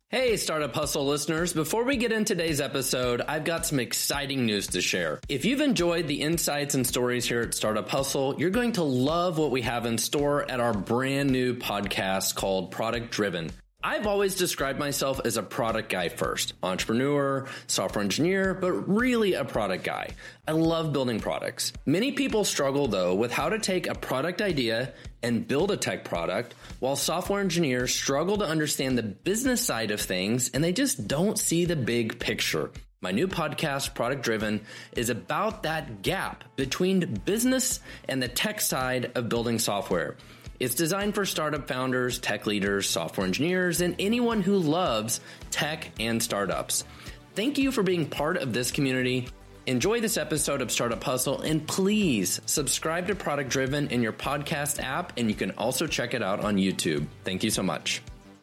Hey, Startup Hustle listeners. Before we get into today's episode, I've got some exciting news to share. If you've enjoyed the insights and stories here at Startup Hustle, you're going to love what we have in store at our brand new podcast called Product Driven. I've always described myself as a product guy first, entrepreneur, software engineer, but really a product guy. I love building products. Many people struggle though with how to take a product idea and build a tech product, while software engineers struggle to understand the business side of things and they just don't see the big picture. My new podcast, Product Driven, is about that gap between business and the tech side of building software. It's designed for startup founders, tech leaders, software engineers, and anyone who loves tech and startups. Thank you for being part of this community. Enjoy this episode of Startup Hustle, and please subscribe to Product Driven in your podcast app, and you can also check it out on YouTube. Thank you so much.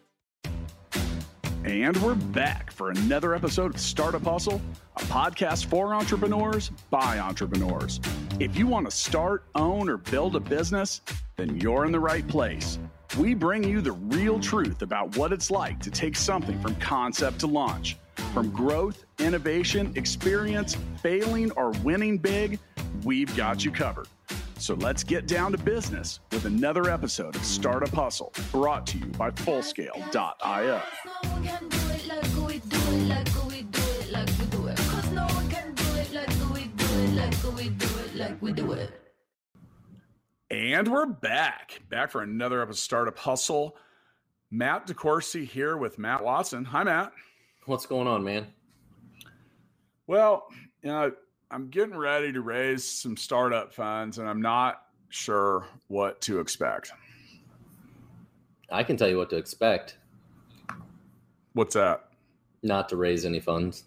And we're back for another episode of Startup Hustle, a podcast for entrepreneurs by entrepreneurs. If you want to start, own, or build a business, then you're in the right place. We bring you the real truth about what it's like to take something from concept to launch. From growth, innovation, experience, failing, or winning big, we've got you covered. So let's get down to business with another episode of Startup Hustle, brought to you by Fullscale.io. And we're back for another episode of Startup Hustle. Matt DeCoursey here with Matt Watson. Hi, Matt. What's going on, man? Well, I'm getting ready to raise some startup funds, and I'm not sure what to expect. I can tell you what to expect. What's that? Not to raise any funds.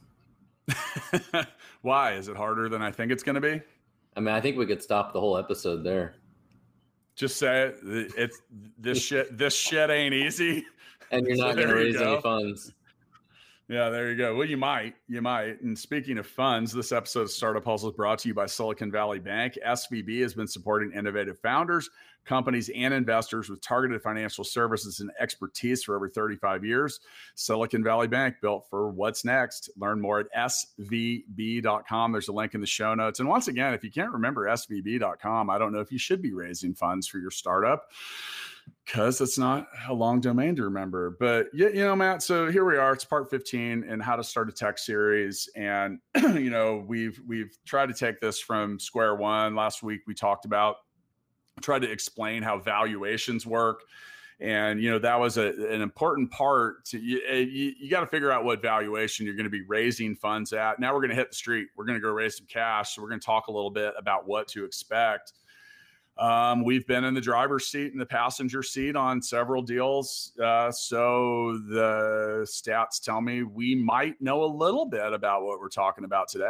Why? Is it harder than I think it's going to be? I mean, I think we could stop the whole episode there. Just say it. It's this shit. This shit ain't easy. And you're not going to raise any funds. Yeah, there you go. Well, you might. And speaking of funds, this episode of Startup Hustle is brought to you by Silicon Valley Bank. SVB has been supporting innovative founders, companies, and investors with targeted financial services and expertise for over 35 years. Silicon Valley Bank, built for what's next. Learn more at svb.com. There's a link in the show notes. And once again, if you can't remember svb.com, I don't know if you should be raising funds for your startup, because it's not a long domain to remember. But, Matt, so here we are. It's part 15 in how to start a tech series. And, we've tried to take this from square one. Last week, we tried to explain how valuations work. And, that was an important part to you got to figure out what valuation you're going to be raising funds at. Now we're going to hit the street. We're going to go raise some cash. So we're going to talk a little bit about what to expect. We've been in the driver's seat and the passenger seat on several deals. So the stats tell me we might know a little bit about what we're talking about today.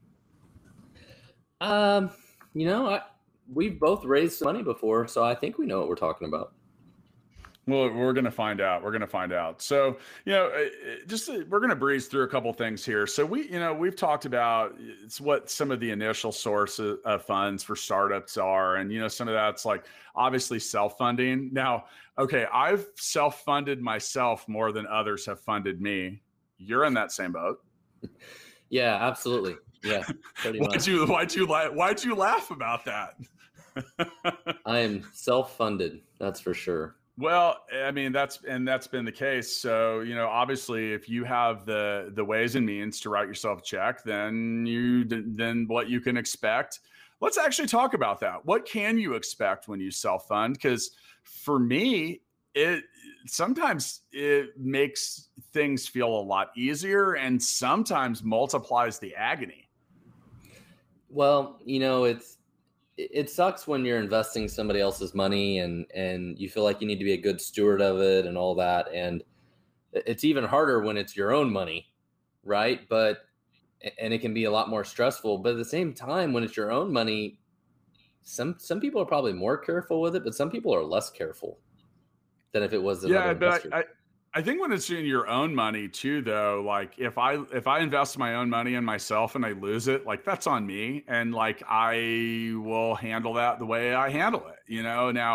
We've both raised some money before, so I think we know what we're talking about. Well, we're going to find out. So, we're going to breeze through a couple things here. So we've talked about it's what some of the initial sources of funds for startups are. And, some of that's like obviously self-funding. Now, okay, I've self-funded myself more than others have funded me. You're in that same boat. Yeah, absolutely. Yeah. Why'd you laugh about that? I am self-funded. That's for sure. Well, I mean, that's been the case. So, obviously if you have the ways and means to write yourself a check, then what you can expect. Let's actually talk about that. What can you expect when you self-fund? Because for me, sometimes it makes things feel a lot easier and sometimes multiplies the agony. Well, it sucks when you're investing somebody else's money and you feel like you need to be a good steward of it and all that. And it's even harder when it's your own money, right? And it can be a lot more stressful. But at the same time, when it's your own money, some people are probably more careful with it, but some people are less careful than if it was another investor. I think when it's in your own money too, though, like if I invest my own money in myself and I lose it, like that's on me. And like, I will handle that the way I handle it, Now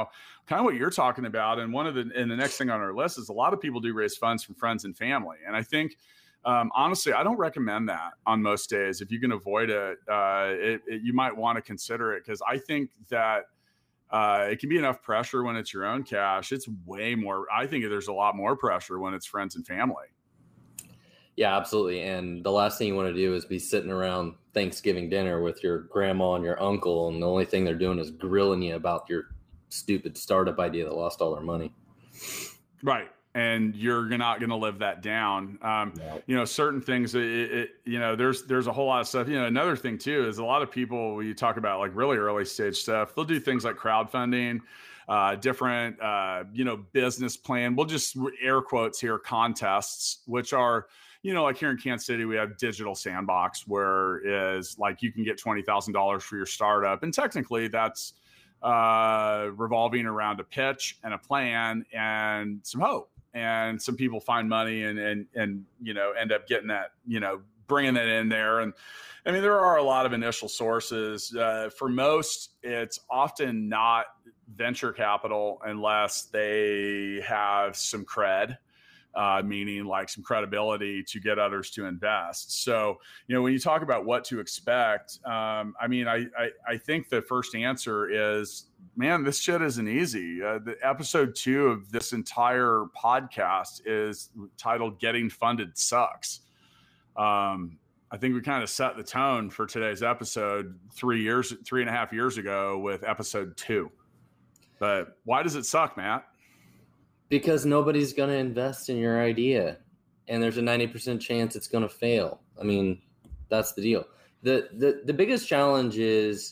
kind of what you're talking about. And the next thing on our list is a lot of people do raise funds from friends and family. And I think, honestly, I don't recommend that on most days. If you can avoid it, you might want to consider it, because I think that it can be enough pressure when it's your own cash. It's way more. I think there's a lot more pressure when it's friends and family. Yeah, absolutely. And the last thing you want to do is be sitting around Thanksgiving dinner with your grandma and your uncle, and the only thing they're doing is grilling you about your stupid startup idea that lost all their money. Right. And you're not going to live that down. Certain things, there's a whole lot of stuff. Another thing too, is a lot of people, when you talk about like really early stage stuff, they'll do things like crowdfunding, different, business plan. We'll just air quotes here, contests, which are, like here in Kansas City, we have Digital Sandbox, where is like you can get $20,000 for your startup. And technically that's revolving around a pitch and a plan and some hope. And some people find money and end up getting that, bringing it in there. And I mean, there are a lot of initial sources. For most, it's often not venture capital unless they have some cred, meaning like some credibility to get others to invest. So, when you talk about what to expect, I think the first answer is, man, this shit isn't easy. The episode 2 of this entire podcast is titled "Getting Funded Sucks." I think we kind of set the tone for today's episode 3.5 years ago with episode 2. But why does it suck, Matt? Because nobody's going to invest in your idea, and there's a 90% chance it's going to fail. I mean, that's the deal. The biggest challenge is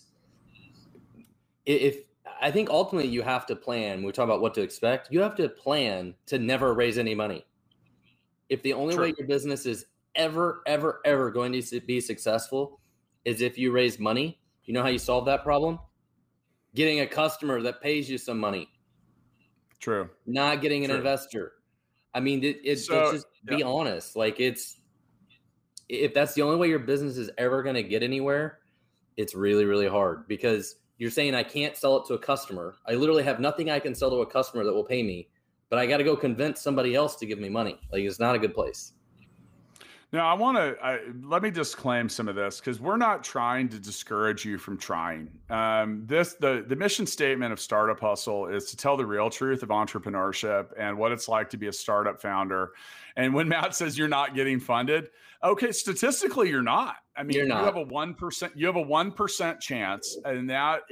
if I think ultimately you have to plan. When we talk about what to expect, you have to plan to never raise any money. If the only way your business is ever going to be successful is if you raise money, you know how you solve that problem? Getting a customer that pays you some money. True. Not getting an investor. I mean, let's just be honest. Like if that's the only way your business is ever going to get anywhere, it's really, really hard, because you're saying I can't sell it to a customer. I literally have nothing I can sell to a customer that will pay me, but I got to go convince somebody else to give me money. Like, it's not a good place. Now, let me disclaim some of this, because we're not trying to discourage you from trying. The mission statement of Startup Hustle is to tell the real truth of entrepreneurship and what it's like to be a startup founder. And when Matt says you're not getting funded, okay, statistically you're not. I mean, you have a 1% chance, and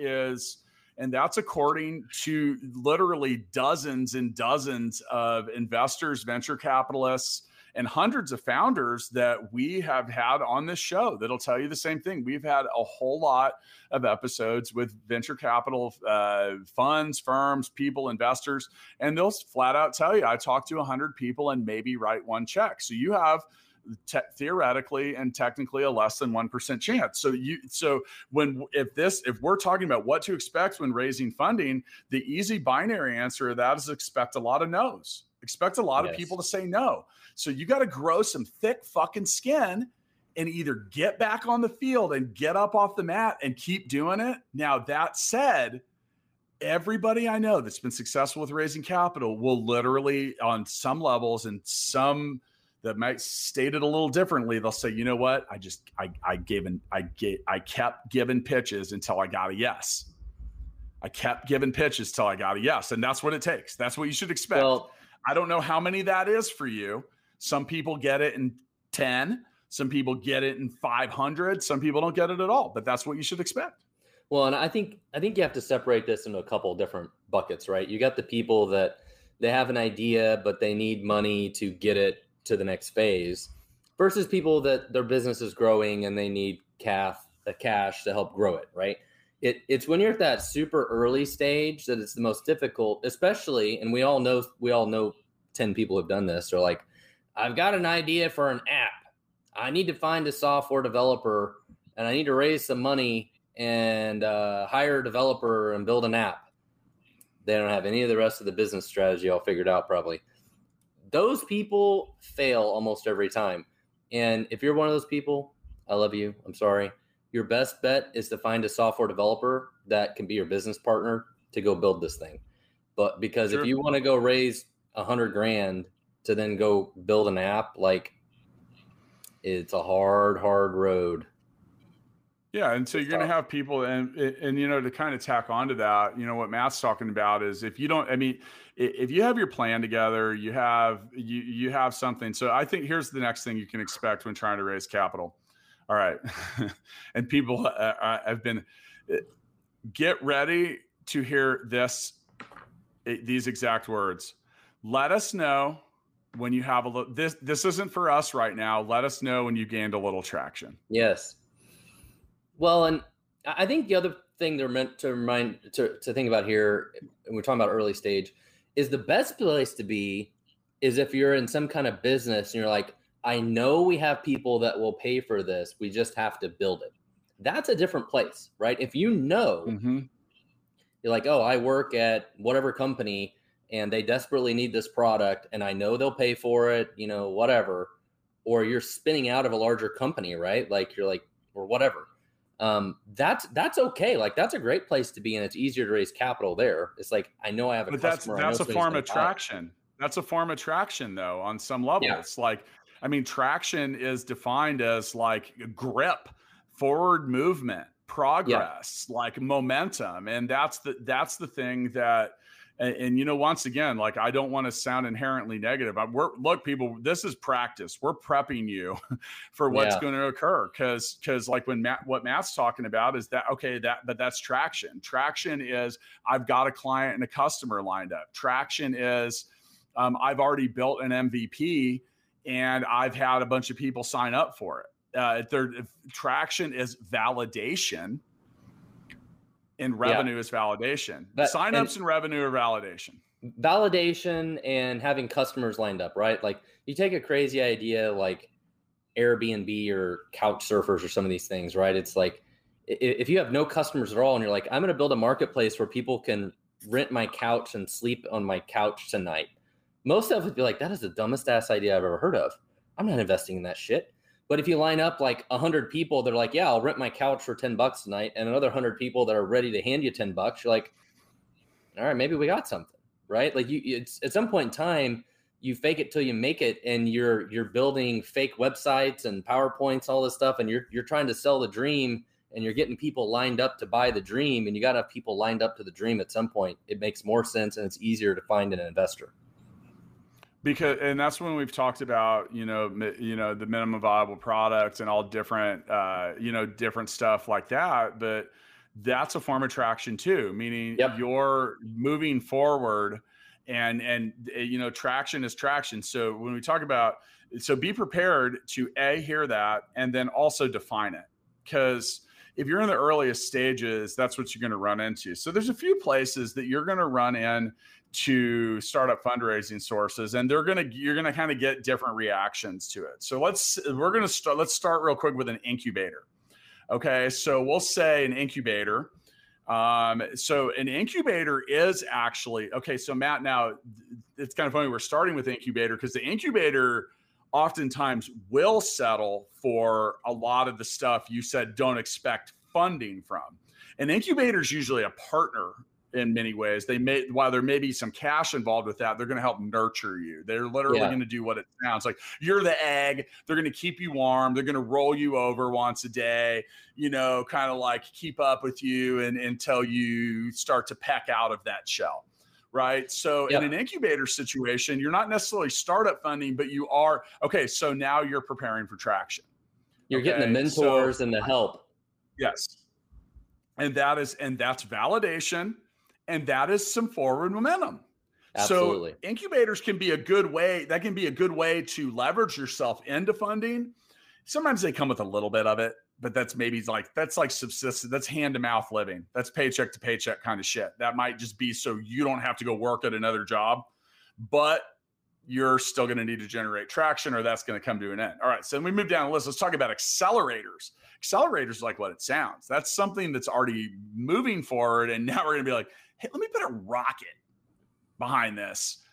that's according to literally dozens and dozens of investors, venture capitalists, and hundreds of founders that we have had on this show that'll tell you the same thing. We've had a whole lot of episodes with venture capital funds, firms, people, investors, and they'll flat out tell you, I talked to 100 people and maybe write one check. So you have theoretically and technically a less than 1% chance. So if we're talking about what to expect when raising funding, the easy binary answer to that is expect a lot of no's. Expect a lot of people to say no. So you got to grow some thick fucking skin and either get back on the field and get up off the mat and keep doing it. Now, that said, everybody I know that's been successful with raising capital will literally, on some levels and some that might state it a little differently, they'll say, you know what? I kept giving pitches until I got a yes. I kept giving pitches till I got a yes. And that's what it takes. That's what you should expect. Well, I don't know how many that is for you. Some people get it in 10. Some people get it in 500. Some people don't get it at all, but that's what you should expect. Well, and I think you have to separate this into a couple of different buckets, right? You got the people that they have an idea, but they need money to get it to the next phase, versus people that their business is growing and they need cash to help grow it, right? It's when you're at that super early stage that it's the most difficult, especially, and we all know 10 people have done this. They're like, I've got an idea for an app. I need to find a software developer and I need to raise some money and hire a developer and build an app. They don't have any of the rest of the business strategy all figured out probably. Those people fail almost every time. And if you're one of those people, I love you. I'm sorry. Your best bet is to find a software developer that can be your business partner to go build this thing. But because Sure. if you want to go raise 100 grand to then go build an app, like it's a hard road. Yeah, and so you're going to have people, and to kind of tack onto that, what Matt's talking about is if you don't, I mean, if you have your plan together, you have something. So I think here's the next thing you can expect when trying to raise capital. All right, and people have been get ready to hear these exact words. Let us know when you have a little. This isn't for us right now. Let us know when you gained a little traction. Yes. Well, and I think the other thing they're meant to think about here, and we're talking about early stage, is the best place to be is if you're in some kind of business and you're like, I know we have people that will pay for this. We just have to build it. That's a different place, right? If you know, you're like, oh, I work at whatever company and they desperately need this product and I know they'll pay for it, whatever. Or you're spinning out of a larger company, right? Like you're like, or whatever. That's okay. Like that's a great place to be, and it's easier to raise capital there. It's like, I know I have a customer. That's a form of traction. That's a form of traction though, on some level. Yeah. It's like, traction is defined as like grip, forward movement, progress, like momentum. And that's the thing that, and once again, like, I don't want to sound inherently negative. Look, people, this is practice. We're prepping you for what's going to occur. Cause like what Matt's talking about is that, okay, but that's traction. Traction is I've got a client and a customer lined up. Traction is I've already built an MVP and I've had a bunch of people sign up for it. Traction is validation. And revenue is validation. Signups and revenue are validation. Validation and having customers lined up, right? Like you take a crazy idea like Airbnb or couch surfers or some of these things, right? It's like if you have no customers at all and you're like, I'm going to build a marketplace where people can rent my couch and sleep on my couch tonight. Most of it would be like, that is the dumbest ass idea I've ever heard of. I'm not investing in that shit. But if you line up like 100 people that are like, yeah, I'll rent my couch for $10 tonight, and another 100 people that are ready to hand you $10, you're like, all right, maybe we got something, right? Like it's at some point in time, you fake it till you make it, and you're building fake websites and PowerPoints, all this stuff, and you're trying to sell the dream, and you're getting people lined up to buy the dream, and you got to have people lined up to the dream at some point. It makes more sense, and it's easier to find an investor. And that's when we've talked about, the minimum viable product and all different, different stuff like that. But that's a form of traction too, meaning you're moving forward and traction is traction. So when we talk about, be prepared to hear that and then also define it. Because if you're in the earliest stages, that's what you're going to run into. So there's a few places that you're going to run in to startup fundraising sources, and you're going to kind of get different reactions to it. So let's start real quick with an incubator. Okay. So we'll say an incubator. So an incubator is actually, okay. So Matt, now it's kind of funny. We're starting with incubator because the incubator oftentimes will settle for a lot of the stuff you said don't expect funding from. An incubator is usually a partner in many ways. While there may be some cash involved with that, they're going to help nurture you. They're literally going to do what it sounds like. You're the egg. They're going to keep you warm. They're going to roll you over once a day, kind of like keep up with you until you start to peck out of that shell. Right. So in an incubator situation, you're not necessarily startup funding, but you are. Okay. So now you're preparing for traction. You're getting the mentors and the help. Yes. And that's validation. And that is some forward momentum. Absolutely. So incubators can be a good way. That can be a good way to leverage yourself into funding. Sometimes they come with a little bit of it, but that's like subsistence. That's hand to mouth living. That's paycheck to paycheck kind of shit. That might just be so you don't have to go work at another job, but you're still going to need to generate traction, or that's going to come to an end. All right. So then we move down the list. Let's talk about accelerators. Accelerators are like what it sounds. That's something that's already moving forward. And now we're going to be like, hey, let me put a rocket behind this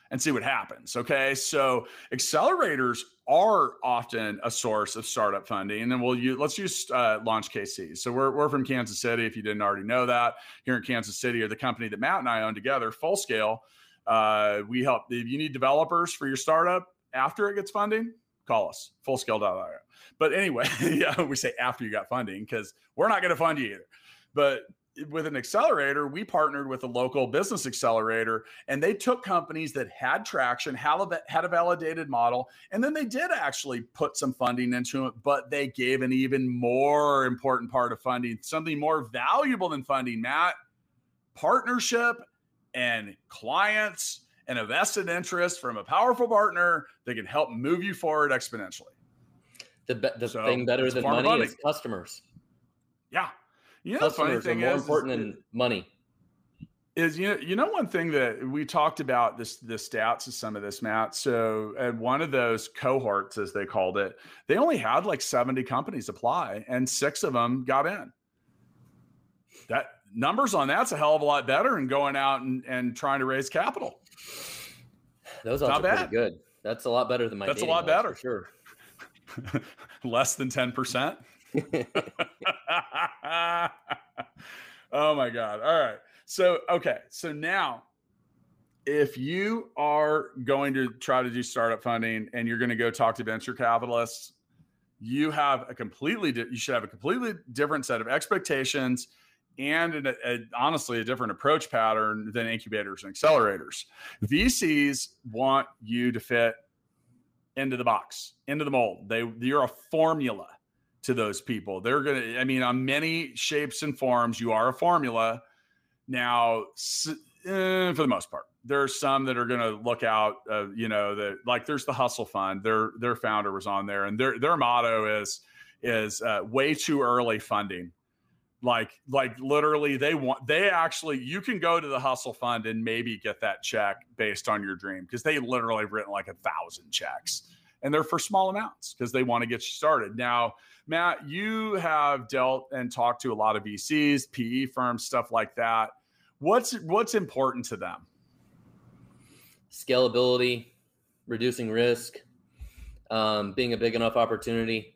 and see what happens. Okay. So accelerators are often a source of startup funding. And then let's use Launch KC. So we're from Kansas City. If you didn't already know that, here in Kansas City, or the company that Matt and I own together, Fullscale. We help. If you need developers for your startup after it gets funding, call us, fullscale.io. But anyway, yeah, we say after you got funding because we're not going to fund you either. But with an accelerator, we partnered with a local business accelerator, and they took companies that had traction, had a validated model, and then they did actually put some funding into it, but they gave an even more important part of funding, something more valuable than funding, Matt: partnership and clients and a vested interest from a powerful partner that can help move you forward exponentially. The thing better than money is customers. Yeah. Customers are more important than money. One thing that we talked about, the stats of some of this, Matt. So at one of those cohorts, as they called it, they only had like 70 companies apply, and 6 of them got in. That numbers on that's a hell of a lot better than going out and trying to raise capital. Those odds are pretty good. That's a lot better than my. That's a lot better. For sure. Less than 10%. Oh my God. All right. So now if you are going to try to do startup funding and you're going to go talk to venture capitalists, you should have a completely different set of expectations and honestly a different approach pattern than incubators and accelerators. VCs want you to fit into the box, into the mold. You're a formula to those people. They're going to, on many shapes and forms, you are a formula. Now, for the most part, there are some that are going to look out, there's the Hustle Fund. Their founder was on there, and their motto is way too early funding. Like literally you can go to the Hustle Fund and maybe get that check based on your dream, because they literally have written like 1,000 checks, and they're for small amounts because they want to get you started. Now, Matt, you have dealt and talked to a lot of VCs, PE firms, stuff like that. What's important to them? Scalability, reducing risk, being a big enough opportunity.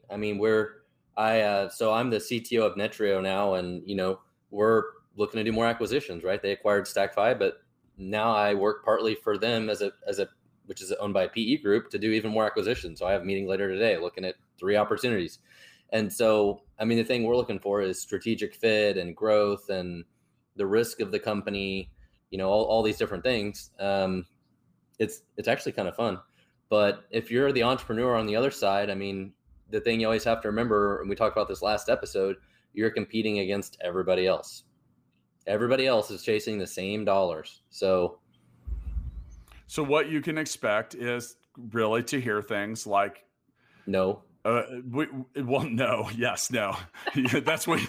So I'm the CTO of Netrio now, and we're looking to do more acquisitions, right? They acquired Stack5, but now I work partly for them as a which is owned by a PE group, to do even more acquisitions. So I have a meeting later today looking at 3 opportunities. And so, the thing we're looking for is strategic fit and growth and the risk of the company, all these different things. It's actually kind of fun. But if you're the entrepreneur on the other side, the thing you always have to remember, and we talked about this last episode, you're competing against everybody else. Everybody else is chasing the same dollars. So what you can expect is really to hear things like, no. No. Yes, no. That's what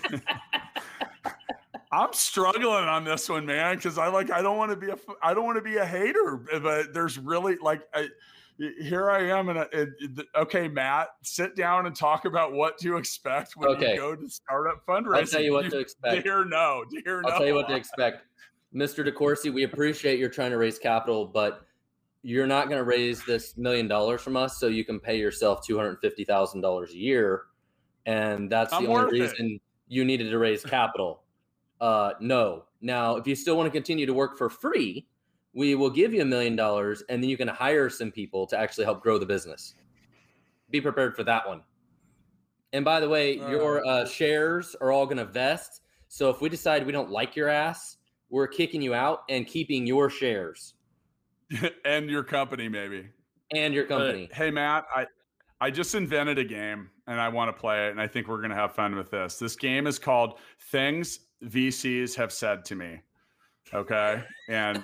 I'm struggling on this one, man, because I don't want to be a hater, but there's really here I am, okay, Matt, sit down and talk about what to expect when you go to startup fundraising. I'll tell you what to expect. Dear no. I'll tell you what to expect. Mr. DeCoursey, we appreciate you're trying to raise capital, but you're not going to raise this $1 million from us so you can pay yourself $250,000 a year. And that's the only reason you needed to raise capital. No. Now, if you still want to continue to work for free, we will give you $1 million, and then you can hire some people to actually help grow the business. Be prepared for that one. And by the way, your shares are all going to vest. So if we decide we don't like your ass, we're kicking you out and keeping your shares. And your company, maybe. And your company. Hey, Matt, I just invented a game, and I want to play it, and I think we're going to have fun with this. This game is called Things VCs Have Said to Me. Okay? And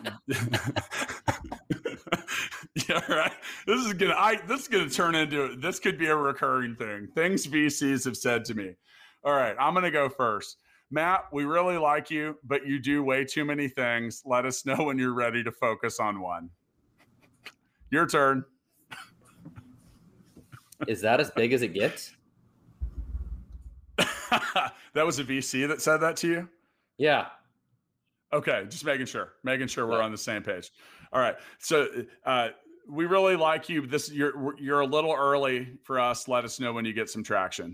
yeah, right. This is gonna turn into, this could be a recurring thing. Things VCs have said to me. All right, I'm gonna go first. Matt, we really like you, but you do way too many things. Let us know when you're ready to focus on one. Your turn. Is that as big as it gets? That was a VC that said that to you? Yeah. Okay, just making sure we're on the same page. All right. So we really like you. You're a little early for us. Let us know when you get some traction.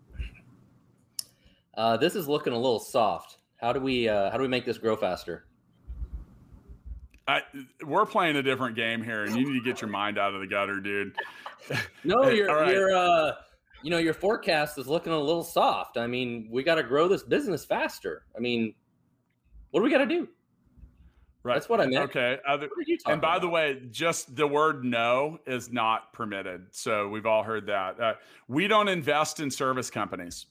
This is looking a little soft. How do we make this grow faster? We're playing a different game here, and you need to get your mind out of the gutter, dude. No, your forecast is looking a little soft. I mean, we got to grow this business faster. I mean, what do we got to do? Right. That's what I meant. Okay. And by the way, just the word no is not permitted. So we've all heard that. We don't invest in service companies.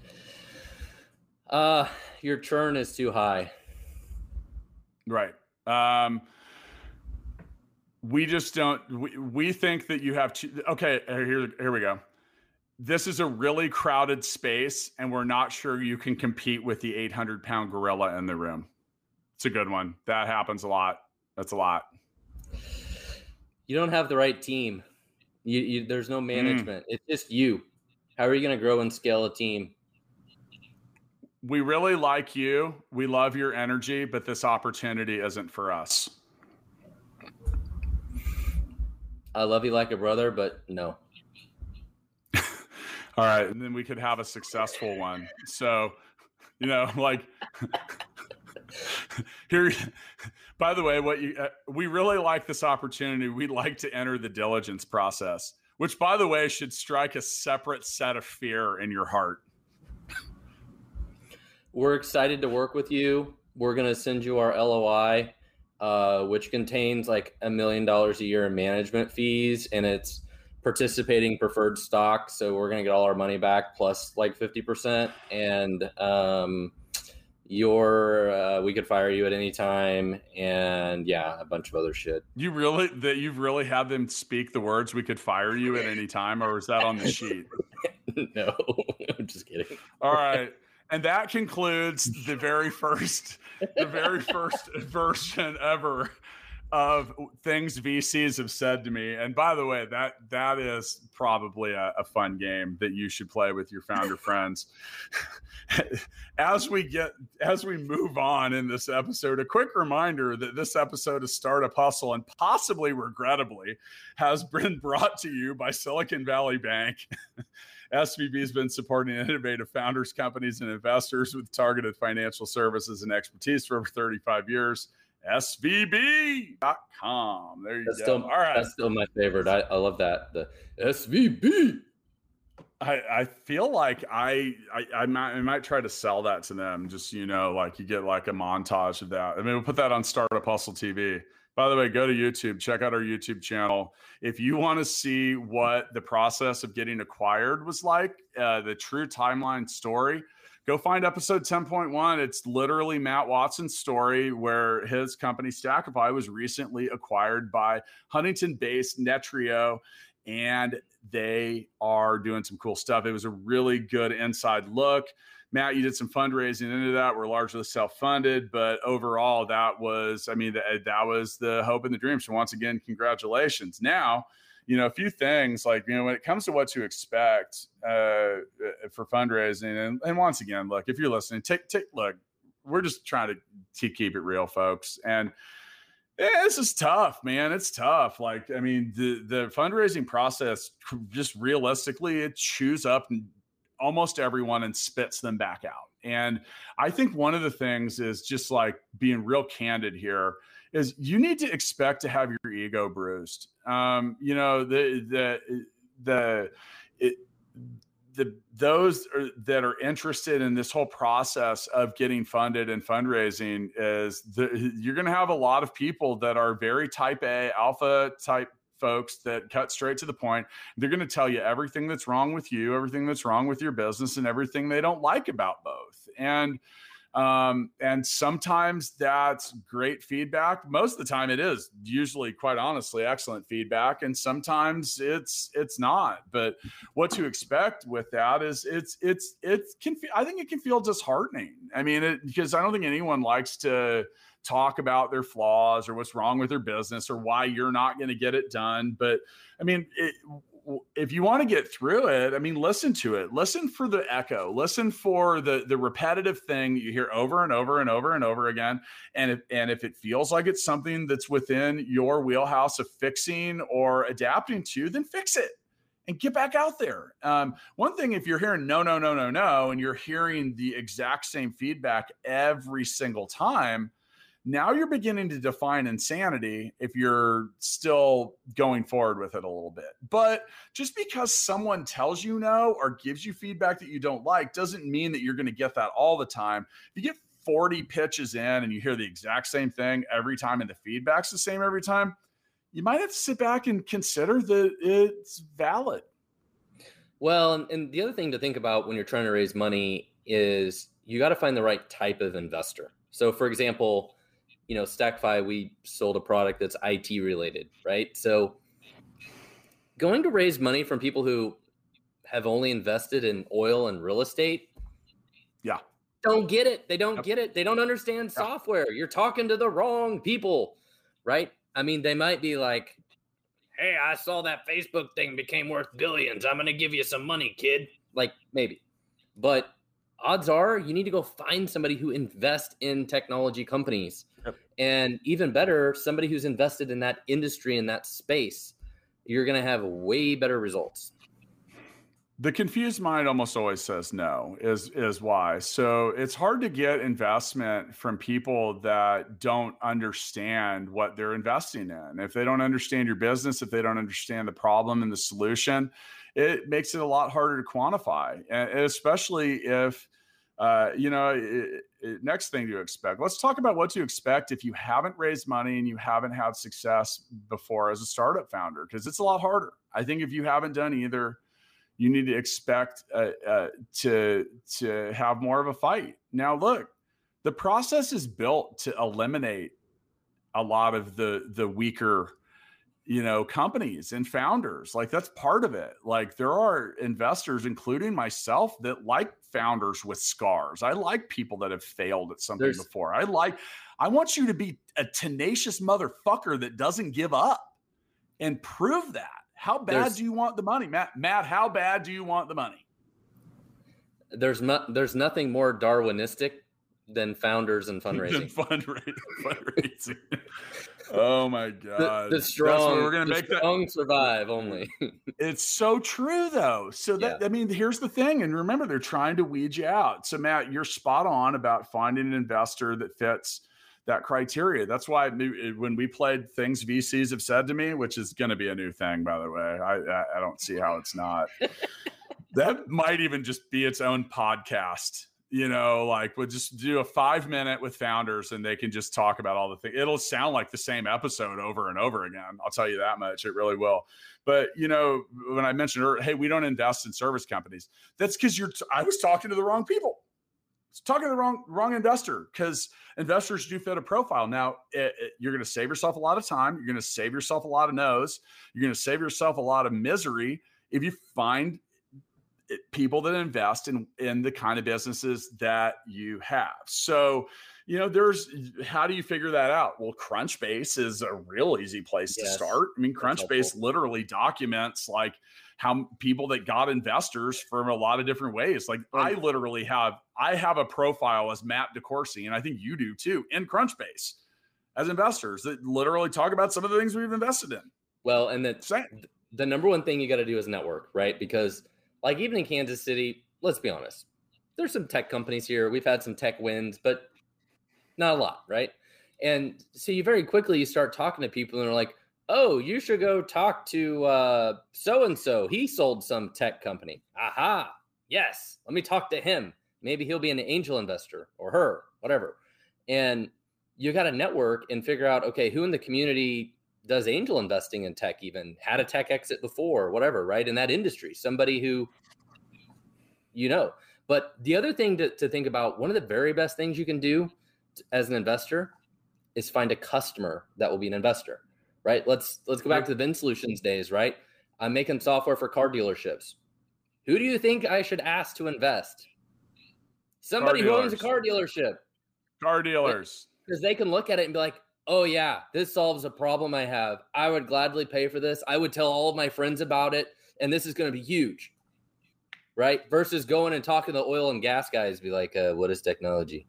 Your churn is too high. Right. We just don't, we think that you have to, okay, here we go. This is a really crowded space, and we're not sure you can compete with the 800-pound gorilla in the room. It's a good one. That happens a lot. That's a lot. You don't have the right team. There's no management. It's just you. How are you going to grow and scale a team? We really like you. We love your energy, but this opportunity isn't for us. I love you like a brother, but no. All right. And then we could have a successful one. So, like here, by the way, we really like this opportunity. We'd like to enter the diligence process, which, by the way, should strike a separate set of fear in your heart. We're excited to work with you. We're going to send you our LOI, which contains like $1 million a year in management fees, and it's participating preferred stock. So we're going to get all our money back plus like 50%. And we could fire you at any time. And yeah, a bunch of other shit. You've really had them speak the words, "We could fire you at any time," or is that on the sheet? No, I'm just kidding. All right. And that concludes the very first version ever of things VCs have said to me. And by the way, that is probably a fun game that you should play with your founder friends. As we move on in this episode, a quick reminder that this episode of Startup Hustle, and possibly regrettably, has been brought to you by Silicon Valley Bank. SVB has been supporting innovative founders, companies, and investors with targeted financial services and expertise for over 35 years. SVB.com. There you go. All right. That's still my favorite. I love that. The SVB. I feel like I might try to sell that to them. Just, like you get like a montage of that. I mean, we'll put that on Startup Hustle TV. By the way, go to YouTube, check out our YouTube channel. If you want to see what the process of getting acquired was like, the true timeline story, go find episode 10.1. It's literally Matt Watson's story where his company Stackify was recently acquired by Huntington-based Netrio, and they are doing some cool stuff. It was a really good inside look. Matt, you did some fundraising into that. We're largely self-funded, but overall, that was the hope and the dream. So once again, congratulations. Now, a few things like, when it comes to what to expect for fundraising, and once again, look, if you're listening, look, we're just trying to keep it real, folks. And this is tough, man. It's tough. Like, I mean, the fundraising process, just realistically, it chews up almost everyone and spits them back out. And I think one of the things is just like being real candid here is you need to expect to have your ego bruised. Those that are interested in this whole process of getting funded and fundraising you're going to have a lot of people that are very type A, alpha type folks that cut straight to the point. They're going to tell you everything that's wrong with you, everything that's wrong with your business, and everything they don't like about both. And sometimes that's great feedback. Most of the time it is usually, quite honestly, excellent feedback. And sometimes it's not, but what to expect with that is I think it can feel disheartening. I mean, because I don't think anyone likes to talk about their flaws or what's wrong with their business or why you're not going to get it done. But I mean, if you want to get through it, I mean, listen to it. Listen for the echo. Listen for the repetitive thing you hear over and over and over and over again. And if it feels like it's something that's within your wheelhouse of fixing or adapting to, then fix it and get back out there. One thing, if you're hearing no, and you're hearing the exact same feedback every single time, now you're beginning to define insanity if you're still going forward with it a little bit. But just because someone tells you no or gives you feedback that you don't like doesn't mean that you're going to get that all the time. If you get 40 pitches in and you hear the exact same thing every time and the feedback's the same every time, you might have to sit back and consider that it's valid. Well, and the other thing to think about when you're trying to raise money is you got to find the right type of investor. So for example, StackFi, we sold a product that's IT related, right? So going to raise money from people who have only invested in oil and real estate, don't get it. They don't get it. They don't understand software. You're talking to the wrong people, right? I mean, they might be like, hey, I saw that Facebook thing became worth billions. I'm going to give you some money, kid. Like maybe, but odds are you need to go find somebody who invests in technology companies. Yep. And even better, somebody who's invested in that industry, in that space. You're going to have way better results. The confused mind almost always says no is why. So it's hard to get investment from people that don't understand what they're investing in. If they don't understand your business, if they don't understand the problem and the solution, it makes it a lot harder to quantify. And especially if, next thing to expect. Let's talk about what to expect if you haven't raised money and you haven't had success before as a startup founder, because it's a lot harder. I think if you haven't done either, you need to expect to have more of a fight. Now, look, the process is built to eliminate a lot of the weaker, companies and founders. Like that's part of it. Like there are investors, including myself, that like founders with scars. I like people that have failed at something before. I want you to be a tenacious motherfucker that doesn't give up and prove that. How bad do you want the money, Matt? Matt, how bad do you want the money? There's nothing more Darwinistic than founders and fundraising. fundraising. Oh my God. The strong, we're gonna make strong survive only. It's so true though. So that, I mean, here's the thing. And remember, they're trying to weed you out. So Matt, you're spot on about finding an investor that fits that criteria. That's why when we played things VCs have said to me, which is going to be a new thing, by the way, I don't see how it's not. That might even just be its own podcast. Like we'll just do a 5-minute with founders and they can just talk about all the things. It'll sound like the same episode over and over again. I'll tell you that much. It really will. But, when I mentioned, hey, we don't invest in service companies. That's because I was talking to the wrong people. It's talking to the wrong investor, because investors do fit a profile. Now, you're going to save yourself a lot of time. You're going to save yourself a lot of no's. You're going to save yourself a lot of misery if you find people that invest in the kind of businesses that you have. So, how do you figure that out? Well, Crunchbase is a real easy place to start. I mean, Crunchbase literally documents like how people that got investors from a lot of different ways. Like I have a profile as Matt DeCourcy, and I think you do too, in Crunchbase as investors that literally talk about some of the things we've invested in. Well, and the number one thing you got to do is network, right? Because like even in Kansas City, let's be honest, there's some tech companies here. We've had some tech wins, but not a lot, right? And so you start talking to people and they're like, oh, you should go talk to so-and-so. He sold some tech company. Aha. Yes. Let me talk to him. Maybe he'll be an angel investor or her, whatever. And you got to network and figure out, okay, who in the community does angel investing in tech, even had a tech exit before, whatever, right? In that industry, somebody who, but the other thing to think about, one of the very best things you can do as an investor is find a customer that will be an investor, right? Let's go back to the VinSolutions days, right? I'm making software for car dealerships. Who do you think I should ask to invest? Somebody who owns a car dealership. Car dealers. Because they can look at it and be like, oh yeah, this solves a problem I have. I would gladly pay for this. I would tell all of my friends about it. and this is going to be huge, right? Versus going and talking to the oil and gas guys, be like, what is technology?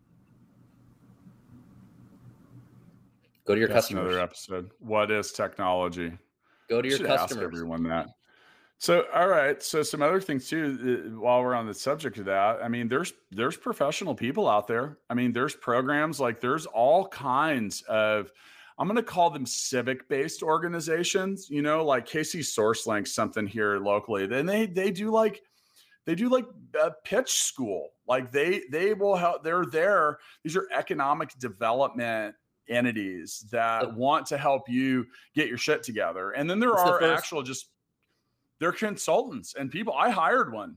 Go to your customers. Another episode. What is technology? Go to your customers. Ask everyone that. So, all right. So some other things too, while we're on the subject of that, I mean, there's professional people out there. I mean, there's programs, like there's all kinds of, I'm going to call them civic-based organizations, you know, like KC SourceLink, something here locally. Then they do like a pitch school. Like they will help. They're there. These are economic development entities that want to help you get your shit together. And then there are actual they're consultants and people. I hired one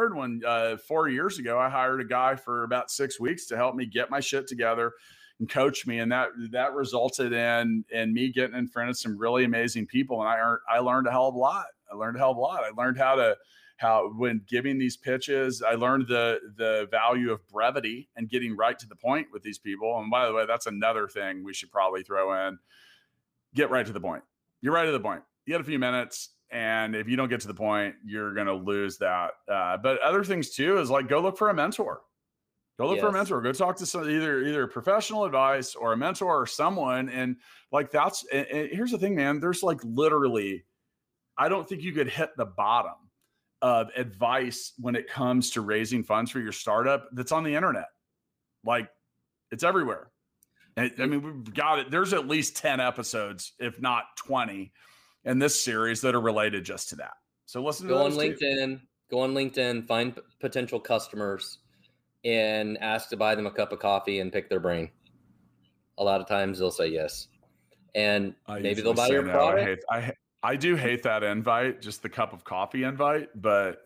4 years ago. I hired a guy for about 6 weeks to help me get my shit together and coach me. And that resulted in me getting in front of some really amazing people. And I learned a hell of a lot. I learned how when giving these pitches, I learned the value of brevity and getting right to the point with these people. And by the way, that's another thing we should probably throw in. Get right to the point. You're right to the point. You got a few minutes. And if you don't get to the point, you're going to lose that. But other things too is like, go look for a mentor. Go look for a mentor. Go talk to either professional advice or a mentor or someone. And like, and here's the thing, man, there's like literally, I don't think you could hit the bottom of advice when it comes to raising funds for your startup that's on the internet. Like, it's everywhere. And, I mean, we've got it. There's at least 10 episodes, if not 20, in this series that are related just to that. So listen to those. Go on LinkedIn, find potential customers and ask to buy them a cup of coffee and pick their brain. A lot of times they'll say yes. And maybe they'll buy your product. I do hate that invite, just the cup of coffee invite, but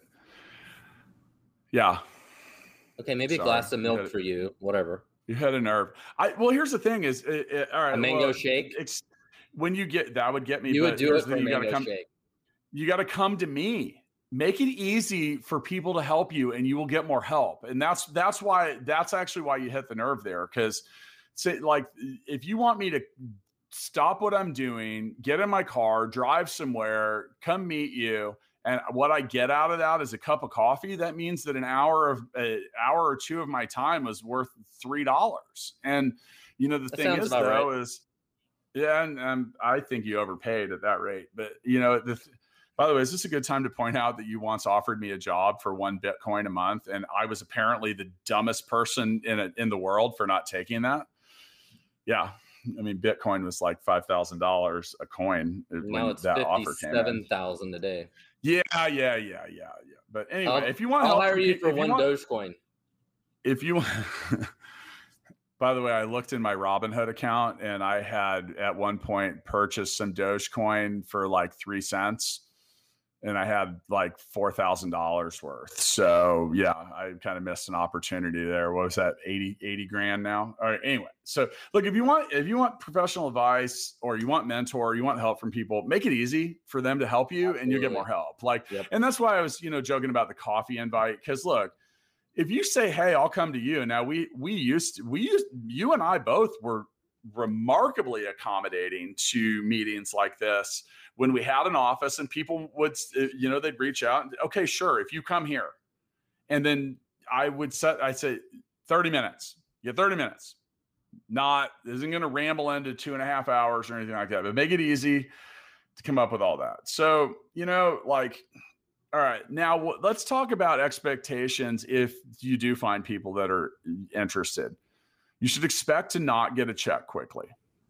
yeah. Okay, maybe a glass of milk for you, whatever. You had a nerve. Well, here's the thing is, all right. A mango shake? When you get, that would get me. You would do it for a mango shake. You got to come to me. Make it easy for people to help you and you will get more help. And that's actually why you hit the nerve there. Cause say, like, if you want me to stop what I'm doing, get in my car, drive somewhere, come meet you. And what I get out of that is a cup of coffee. That means that an hour or two of my time was worth $3. And you know, the thing is though, right. Yeah. And I think you overpaid at that rate, but you know, by the way, is this a good time to point out that you once offered me a job for 1 Bitcoin a month? And I was apparently the dumbest person in the world for not taking that. Yeah. I mean, Bitcoin was like $5,000 a coin. Now it's that 57,000 a day. Yeah. But anyway, if you want to I'll hire you for one Dogecoin. If you want, by the way, I looked in my Robinhood account and I had at one point purchased some Dogecoin for like 3 cents. And I had like $4,000 worth. So yeah, I kind of missed an opportunity there. What was that? 80 grand now. All right. Anyway. So look, if you want professional advice or you want mentor, you want help from people, make it easy for them to help you. Absolutely. And you'll get more help. Like, yep. And that's why I was, joking about the coffee invite. Cause look, if you say, hey, I'll come to you. Now you and I both were remarkably accommodating to meetings like this when we had an office and people would, they'd reach out and, okay, sure. If you come here, and then I'd say 30 minutes, you have 30 minutes, isn't going to ramble into 2.5 hours or anything like that, but make it easy to come up with all that. So, all right, now let's talk about expectations. If you do find people that are interested, you should expect to not get a check quickly.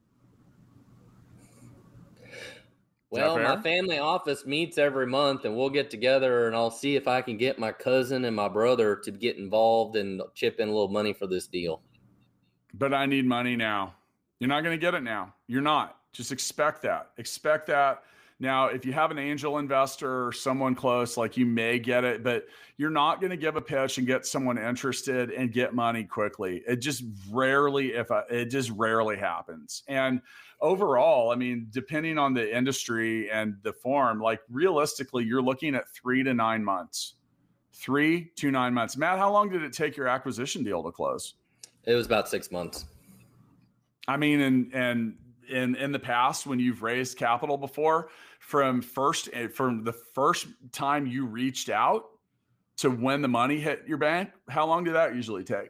Well, my family office meets every month and we'll get together and I'll see if I can get my cousin and my brother to get involved and chip in a little money for this deal. But I need money now. You're not going to get it now. You're not. Just expect that. Expect that. Now, if you have an angel investor or someone close, like you may get it, but you're not going to give a pitch and get someone interested and get money quickly. It just rarely happens. And overall, I mean, depending on the industry and the form, like realistically, you're looking at 3 to 9 months. 3 to 9 months. Matt, how long did it take your acquisition deal to close? It was about 6 months. I mean, and in the past, when you've raised capital before, from the first time you reached out to when the money hit your bank, how long did that usually take?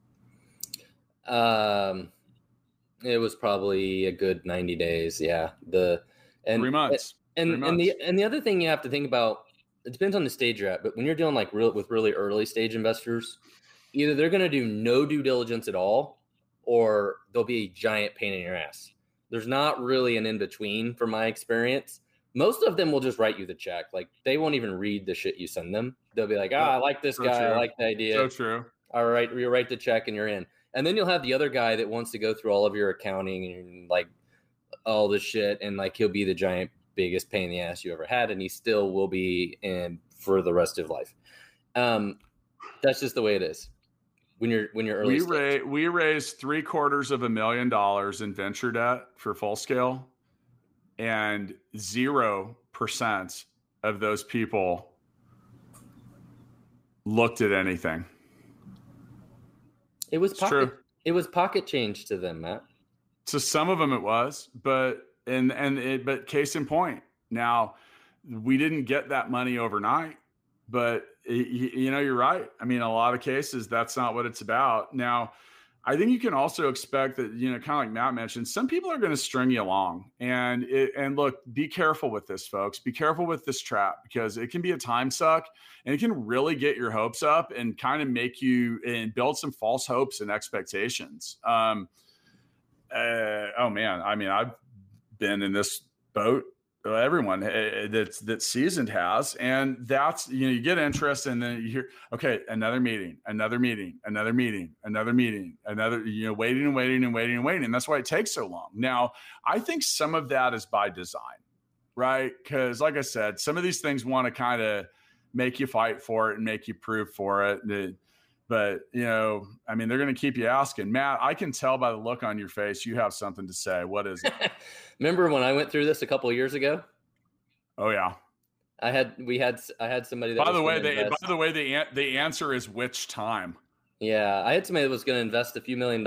It was probably a good 90 days. Yeah. 3 months. And the other thing you have to think about, it depends on the stage you're at, but when you're dealing with really early stage investors, either they're going to do no due diligence at all, or they'll be a giant pain in your ass. There's not really an in between from my experience. Most of them will just write you the check. Like, they won't even read the shit you send them. They'll be like, I like this guy. True. I like the idea. So true. All right. You write the check and you're in. And then you'll have the other guy that wants to go through all of your accounting and like all this shit. And like, he'll be the giant biggest pain in the ass you ever had. And he still will be in for the rest of life. That's just the way it is. When you're early stage. We raised $750,000 in venture debt for Full Scale, and 0% of those people looked at anything. It was pocket change to them, Matt. To some of them it was, but case in point. Now, we didn't get that money overnight, but you're right. I mean, a lot of cases, that's not what it's about. Now, I think you can also expect that, kind of like Matt mentioned, some people are going to string you along. And look, be careful with this, folks. Be careful with this trap, because it can be a time suck, and it can really get your hopes up and kind of make you and build some false hopes and expectations. Oh man, I mean, I've been in this boat. Everyone that's seasoned has, and that's, you get interest, and then you hear, okay, another meeting, waiting. And that's why it takes so long. Now, I think some of that is by design, right? Because like I said, some of these things want to kind of make you fight for it and make you prove for it. But, I mean, they're going to keep you asking. Matt, I can tell by the look on your face, you have something to say. What is it? Remember when I went through this a couple of years ago? Oh yeah. I had somebody that By the way, the answer is which time? Yeah, I had somebody that was going to invest a few $1 million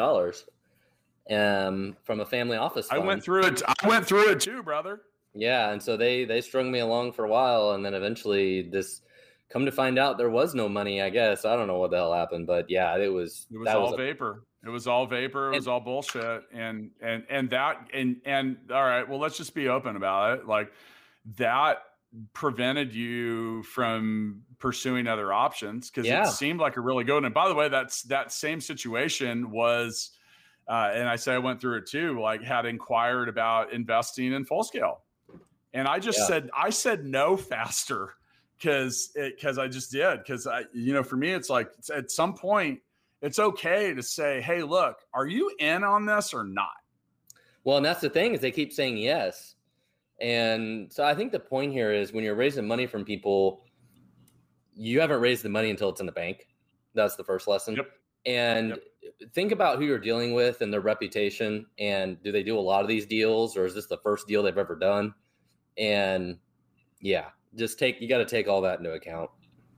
from a family office fund. I went through it too, brother. Yeah, and so they strung me along for a while, and then eventually come to find out there was no money, I guess. I don't know what the hell happened, but yeah, it was all vapor. It was all vapor. It was all bullshit. And all right, well, let's just be open about it. Like, that prevented you from pursuing other options, because it seemed like a really good one. And by the way, that same situation was, and I say I went through it too, like, had inquired about investing in Full Scale. And I just said no faster. Because I just did. Because for me, it's like, at some point, it's okay to say, hey, look, are you in on this or not? Well, and that's the thing, is they keep saying yes. And so I think the point here is, when you're raising money from people, you haven't raised the money until it's in the bank. That's the first lesson. Yep. And think about who you're dealing with and their reputation. And do they do a lot of these deals, or is this the first deal they've ever done? And yeah. You got to take all that into account.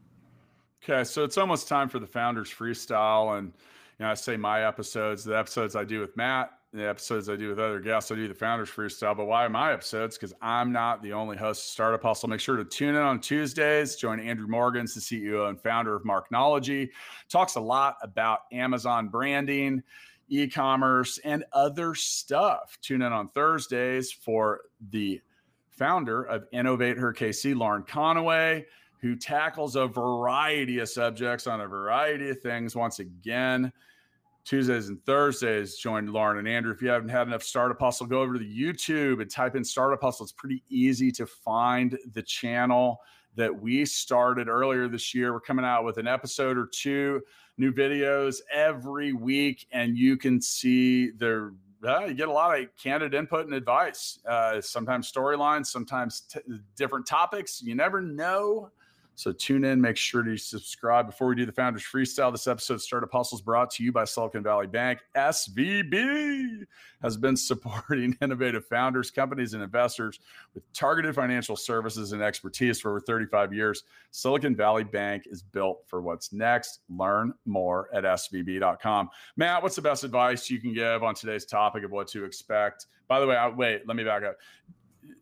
Okay, so it's almost time for the Founders Freestyle. And I say my episodes, the episodes I do with Matt, the episodes I do with other guests, I do the Founders Freestyle. But why my episodes? Because I'm not the only host of Startup Hustle. Make sure to tune in on Tuesdays. Join Andrew Morgans, the CEO and founder of Marknology. Talks a lot about Amazon branding, e-commerce, and other stuff. Tune in on Thursdays for the founder of Innovate Her KC, Lauren Conaway, who tackles a variety of subjects on a variety of things. Once again, Tuesdays and Thursdays, join Lauren and Andrew. If you haven't had enough Startup Hustle, go over to the YouTube and type in Startup Hustle. It's pretty easy to find the channel that we started earlier this year. We're coming out with an episode or two, new videos every week, and you can see you get a lot of candid input and advice, sometimes storylines, sometimes different topics. You never know. So tune in, make sure to subscribe. Before we do the Founders Freestyle, this episode of Startup Hustle is brought to you by Silicon Valley Bank. SVB has been supporting innovative founders, companies, and investors with targeted financial services and expertise for over 35 years. Silicon Valley Bank is built for what's next. Learn more at svb.com. Matt, what's the best advice you can give on today's topic of what to expect? By the way, let me back up.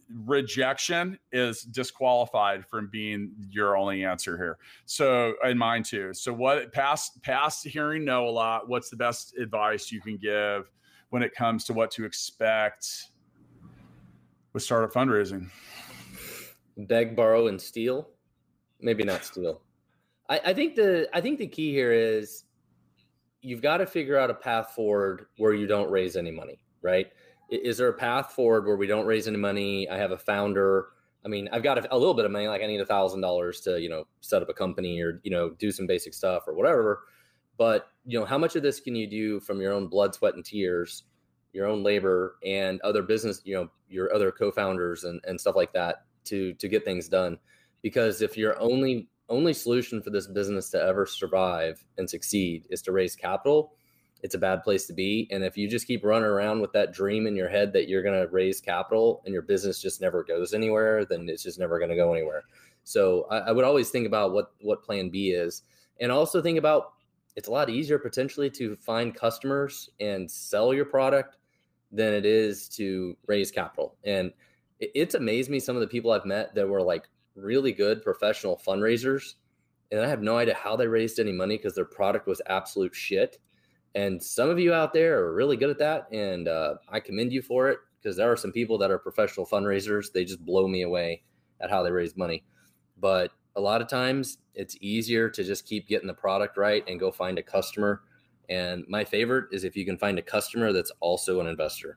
rejection is disqualified from being your only answer here. So, and mine too. So what past hearing no a lot, what's the best advice you can give when it comes to what to expect with startup fundraising? Beg, borrow, and steal. Maybe not steal. I think the key here is you've got to figure out a path forward where you don't raise any money, right? Is there a path forward where we don't raise any money? I have a founder. I mean, I've got a little bit of money, like I need $1,000 to, set up a company or, do some basic stuff or whatever. But, how much of this can you do from your own blood, sweat, and tears, your own labor and other business, your other co-founders and stuff like that to get things done? Because if your only solution for this business to ever survive and succeed is to raise capital, it's a bad place to be. And if you just keep running around with that dream in your head that you're going to raise capital and your business just never goes anywhere, then it's just never going to go anywhere. So I would always think about what plan B is, and also think about it's a lot easier potentially to find customers and sell your product than it is to raise capital. And it's amazed me some of the people I've met that were like really good professional fundraisers, and I have no idea how they raised any money because their product was absolute shit. And some of you out there are really good at that, and I commend you for it, because there are some people that are professional fundraisers. They just blow me away at how they raise money. But a lot of times it's easier to just keep getting the product right and go find a customer. And my favorite is if you can find a customer that's also an investor.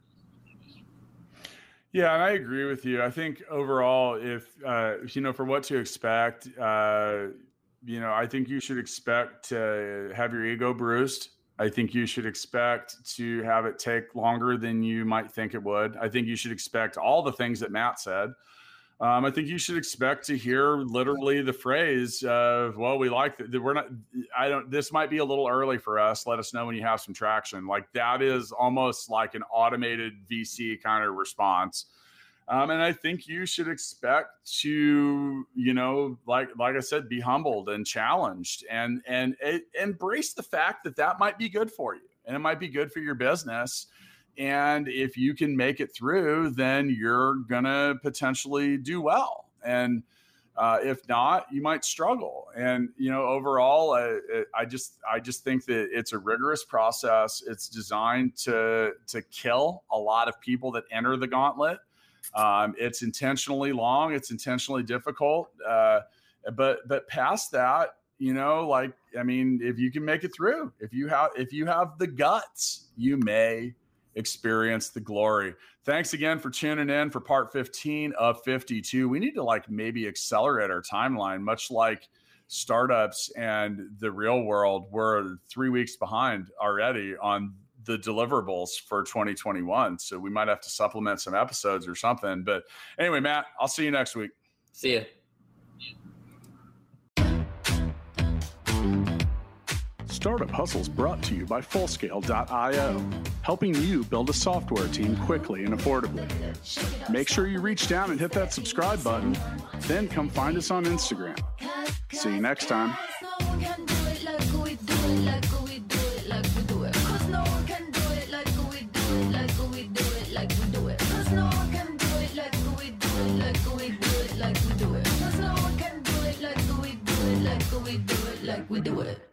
Yeah, and I agree with you. I think overall, if, for what to expect, I think you should expect to have your ego bruised. I think you should expect to have it take longer than you might think it would. I think you should expect all the things that Matt said. I think you should expect to hear literally the phrase of, well, we like that. This might be a little early for us. Let us know when you have some traction. Like that is almost like an automated VC kind of response. And I think you should expect to, like I said, be humbled and challenged and embrace the fact that might be good for you and it might be good for your business. And if you can make it through, then you're going to potentially do well. And if not, you might struggle. And, overall, I just think that it's a rigorous process. It's designed to kill a lot of people that enter the gauntlet. It's intentionally long. It's intentionally difficult. But past that, if you can make it through, if you have the guts, you may experience the glory. Thanks again for tuning in for part 15 of 52. We need to maybe accelerate our timeline, much like startups and the real world. We're 3 weeks behind already on the deliverables for 2021. So we might have to supplement some episodes or something. But anyway, Matt, I'll see you next week. See ya. Startup Hustles brought to you by Fullscale.io, helping you build a software team quickly and affordably. Make sure you reach down and hit that subscribe button, then come find us on Instagram. See you next time. We do it.